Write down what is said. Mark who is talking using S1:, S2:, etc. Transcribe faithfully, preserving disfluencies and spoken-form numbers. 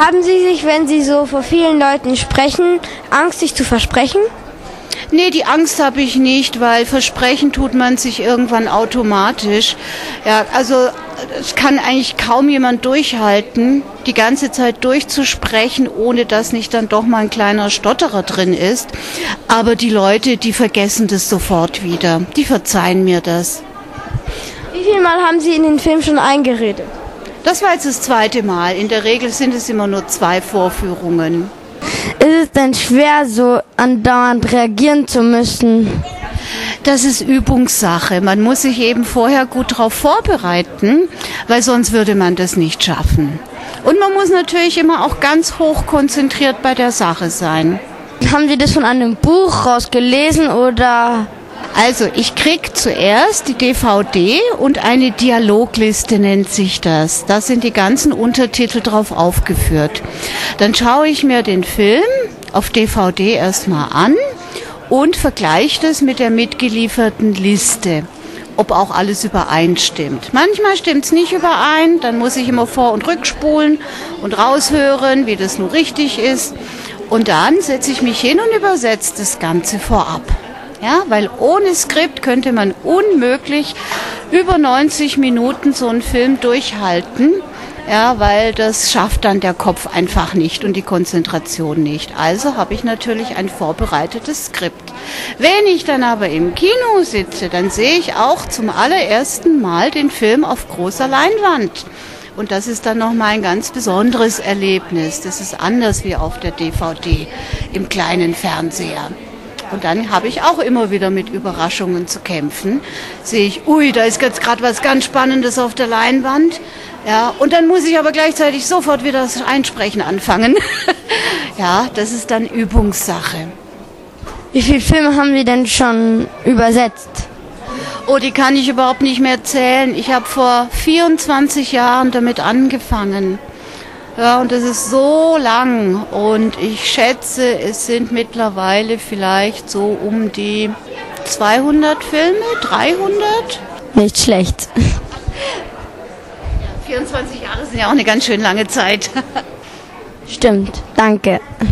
S1: Haben Sie sich, wenn Sie so vor vielen Leuten sprechen, Angst, sich zu versprechen?
S2: Nee, die Angst habe ich nicht, weil versprechen tut man sich irgendwann automatisch. Ja, also es kann eigentlich kaum jemand durchhalten, die ganze Zeit durchzusprechen, ohne dass nicht dann doch mal ein kleiner Stotterer drin ist. Aber die Leute, die vergessen das sofort wieder. Die verzeihen mir das.
S1: Wie viel Mal haben Sie in den Film schon eingeredet?
S2: Das war jetzt das zweite Mal. In der Regel sind es immer nur zwei Vorführungen.
S1: Ist es denn schwer, so andauernd reagieren zu müssen?
S2: Das ist Übungssache. Man muss sich eben vorher gut darauf vorbereiten, weil sonst würde man das nicht schaffen. Und man muss natürlich immer auch ganz hoch konzentriert bei der Sache sein.
S1: Haben Sie das von einem Buch rausgelesen oder?
S2: Also ich krieg zuerst die D V D und eine Dialogliste nennt sich das. Da sind die ganzen Untertitel drauf aufgeführt. Dann schaue ich mir den Film auf D V D erstmal an und vergleiche das mit der mitgelieferten Liste, ob auch alles übereinstimmt. Manchmal stimmt es nicht überein, dann muss ich immer vor- und rückspulen und raushören, wie das nun richtig ist. Und dann setze ich mich hin und übersetze das Ganze vorab. Ja, weil ohne Skript könnte man unmöglich über neunzig Minuten so einen Film durchhalten, ja, weil das schafft dann der Kopf einfach nicht und die Konzentration nicht. Also habe ich natürlich ein vorbereitetes Skript. Wenn ich dann aber im Kino sitze, dann sehe ich auch zum allerersten Mal den Film auf großer Leinwand. Und das ist dann nochmal ein ganz besonderes Erlebnis. Das ist anders wie auf der D V D im kleinen Fernseher. Und dann habe ich auch immer wieder mit Überraschungen zu kämpfen. Sehe ich, ui, da ist jetzt gerade was ganz Spannendes auf der Leinwand. Ja, und dann muss ich aber gleichzeitig sofort wieder das Einsprechen anfangen. Ja, das ist dann Übungssache.
S1: Wie viele Filme haben Sie denn schon übersetzt?
S2: Oh, die kann ich überhaupt nicht mehr zählen. Ich habe vor vierundzwanzig Jahren damit angefangen. Ja, und das ist so lang und ich schätze, es sind mittlerweile vielleicht so um die zweihundert Filme, dreihundert.
S1: Nicht schlecht.
S2: vierundzwanzig Jahre sind ja auch eine ganz schön lange Zeit.
S1: Stimmt, danke.